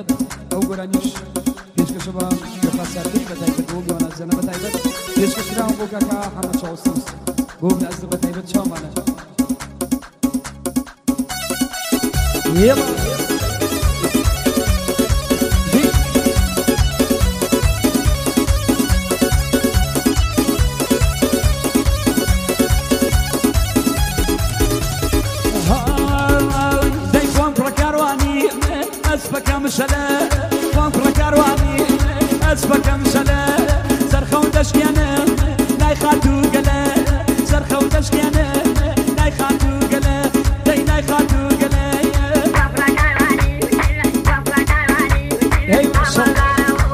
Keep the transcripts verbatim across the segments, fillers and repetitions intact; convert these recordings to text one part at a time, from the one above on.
بتایبەت ئەو گۆرانیش پێشکەشە بە پێخواسەرکەی بەتایبەت بۆ گۆنازەنە بەتایبەت پێشکەشراوە بۆ کاکا حەمەد چاوەسەوس بۆ برازە بەتایبەت چاومانە یێڵە بكم شلا وانفر كارواني بكم شلا زرخة ودشكيانة ناي خاتو قلا زرخة ودشكيانة ناي خاتو قلا داي ناي خاتو قلا وانفر كارواني وانفر كارواني هي وصل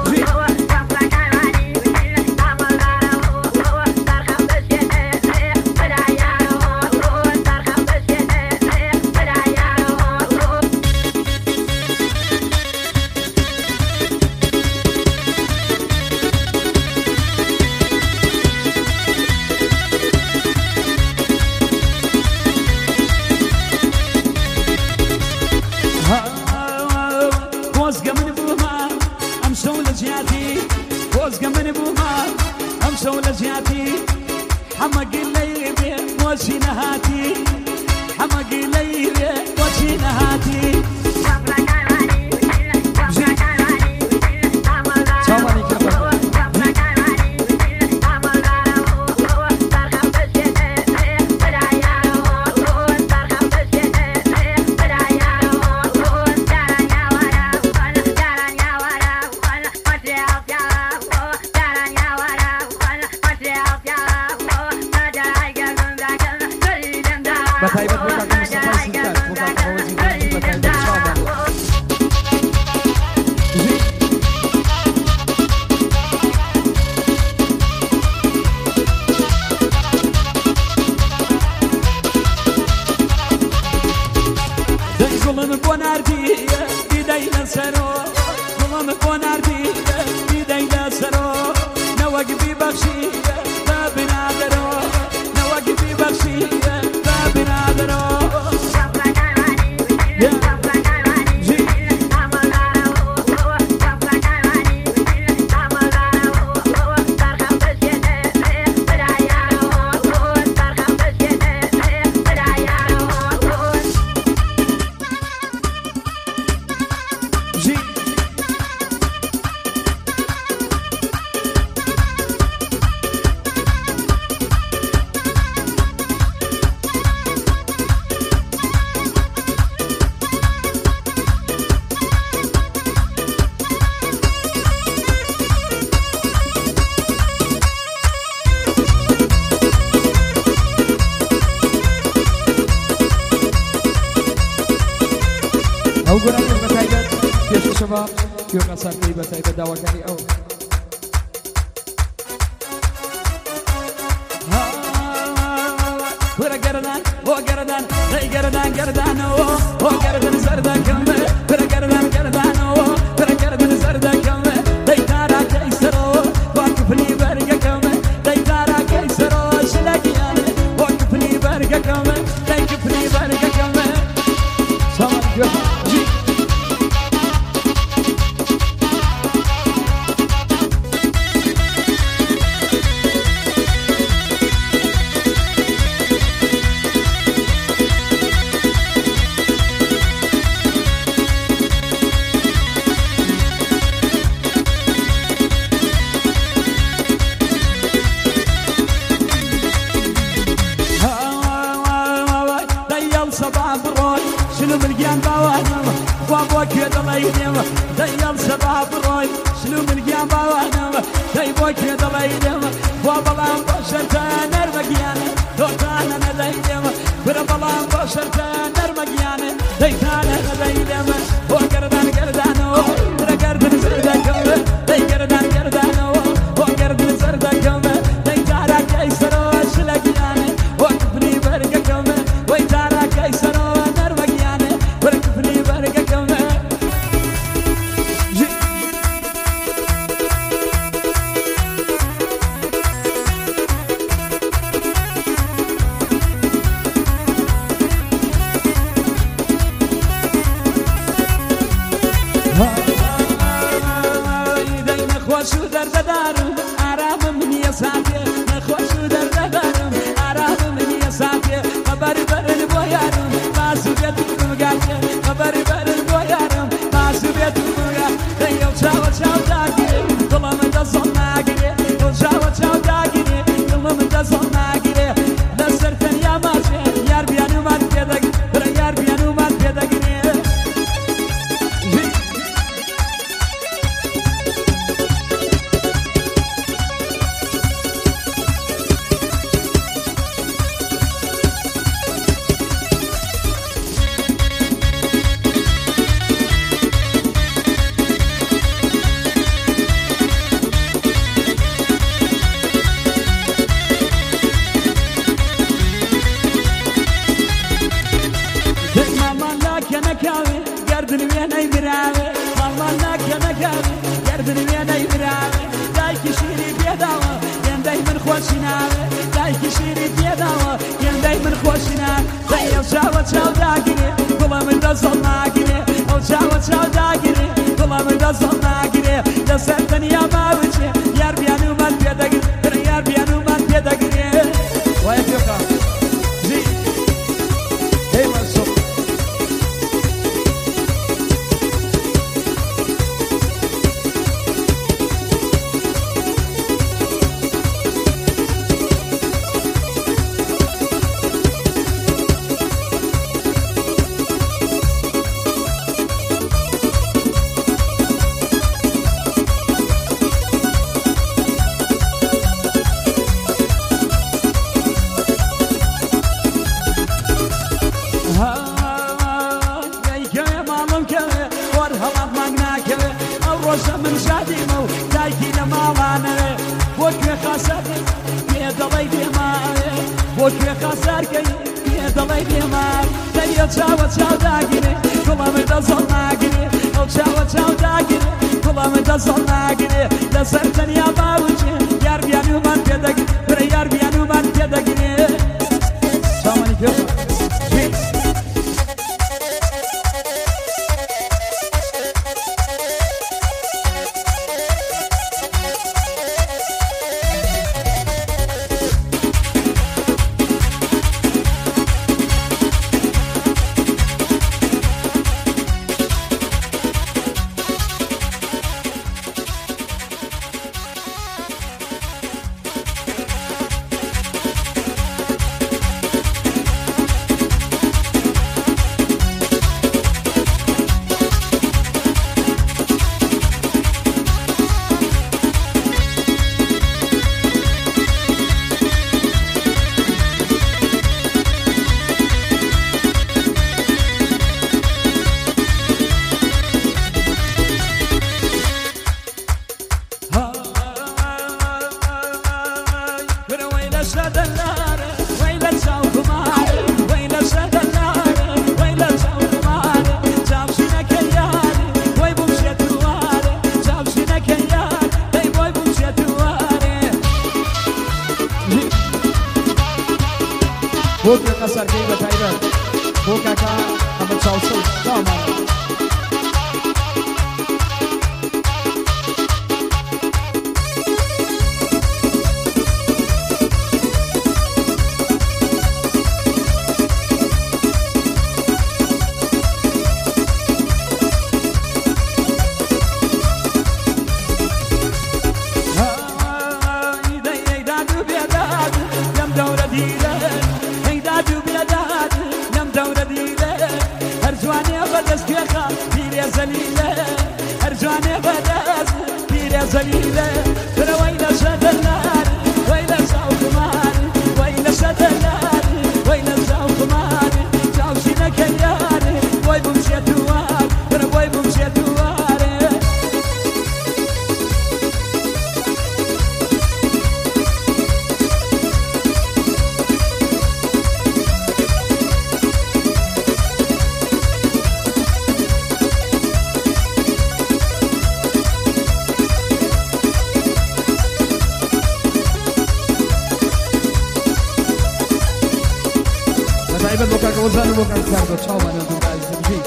حمق الليل وشي نهاتي حمق الليل وشي نهاتي بتایبەت بۆ کاکا مستەفای سیدار بۆ کاکا فەوزی گەنجی بەتایبەت چاومانە دەی گوڵم بۆ ناردی دیدەی لەسەرۆ گوڵم بۆ ناردی دیدەی لەسەرۆ نەوەک بیبەخشی بە بنادەرۆ نەوەک بیبەخشی ئەو گۆرانیش بەتایبەت پێشکەشە بە کوێقەسەرکەی بەتایبەت داواکاری ئەو وەرە گەردان بۆ گەردان دەی گەردان گەردانەوە بۆ گەردن سەردەکەمە وەرە گەردان گەردانەوە وەرە گەردن سەردەکەمە دەی تاراکەی سەرەوە بۆ کفنی بەرگەکەمە دەی تاراکەی سەرەوە شلەگیانە بۆ کفنی بەرگەکەمە دەی کفنی بەرگەکەمە سامان کوێخە شنو ملقيان باوانم وابوك يدلينم ديال شباب روي شنو ملقيان باوانم ديبوك يدلينم وابلان بشرتان نرمقيان دوتان ندينم بربلان بشرتان نرمقيان ديتان ندينم وقردان قردانو برقردن زردكم دي قردان قردانو وقردن زردكم ديتارا كيسرو شلقيان وقفني برقكم ويتارا كيسرو دەردە دارم ئارامم نییە ساتێ نەخۆش و دەردە دارم ئارامم نییە ساتێ خەبەری بەرن بۆ یارم باسو بێت و بگاتێ خەبەری بەرن بۆ یارم باسو بێت و بگات دەیە چاوە چاو داگیرێ دڵە من دەزڵ ناگیرێ دڵ چاوە چاو داگیرێ دڵە من دەزڵ ناگیرێ لەسەر تەنیا ماچێ یار بیانومان پێدەگرێ یار بیانومان پێدەگرێ دایکی شیری پێداوە هێندەی من خۆشی ناوێ دەی ئەو چاوە چاو داگیرێ دڵە من دەزڵ ناگیرێ ئەو چاوە چاو داگیرێ دڵە من دەزڵ ناگیرێ لەسەر تەنیا ماوچێ یار بیانومان پێدەگرێ یار بیانومان پێدەگرێ وایە پێخە زی هەی مەسوڵ من شادیمە و دایکی لە ماڵانەوێ بۆ کوێ خاسەکەی پێ دەڵی دێماوێ بۆ کوێ خاسەرکەی پێ دەڵی دێماوێ دەیە چاوە چاو داگیرێ گوڵە من دەزڵ ناگیرێ ئەو چاوە چاو داگیرێ گوڵە من دەزڵ ناگیرێ لەسەر تەنیا باوچێ یار بیانومان پێدەگرێ یار بیانومان پێدەگرێ چاوانی پێ بۆ قەسەرگەی بە تایبەت بۆ کاکا ئەمە چاوسڵ داوامانە زليلة ترى وين شد النار وين سوق ماري وين شد النار وين سوق ماري جاوشنا كياري وين بمشي توار ترى وين بمشي تواري Dajmy boka kołzany, boka twardo, ciao, mamy tutaj z tym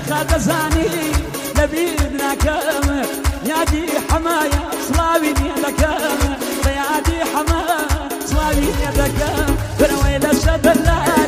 خاقزاني لبيدنا كم يادي حمايا صلاوي يدك يادي حمايا صلاوي يدك فرويل الشبلان